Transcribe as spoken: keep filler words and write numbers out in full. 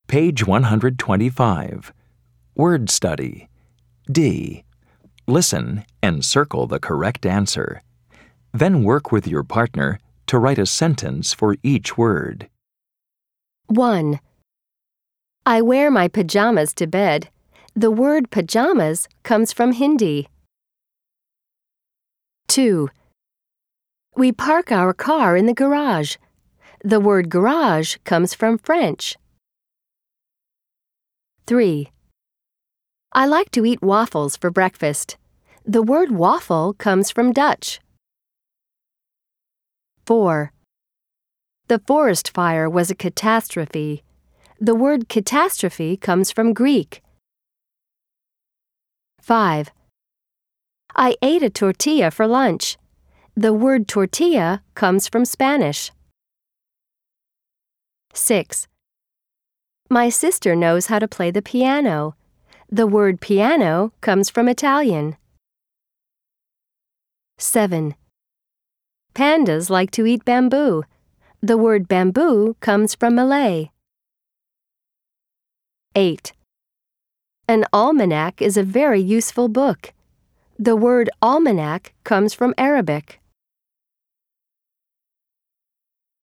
Page one hundred twenty-five. Word study. D. Listen and circle the correct answer. Then work with your partner to write a sentence for each word. one. I wear my pajamas to bed. The word pajamas comes from Hindi. two. We park our car in the garage. The word garage comes from French. three. I like to eat waffles for breakfast. The word waffle comes from Dutch. four. The forest fire was a catastrophe. The word catastrophe comes from Greek. five. I ate a tortilla for lunch. The word tortilla comes from Spanish. six. My sister knows how to play the piano. The word piano comes from Italian. seven. Pandas like to eat bamboo. The word bamboo comes from Malay. eight. An almanac is a very useful book. The word almanac comes from Arabic.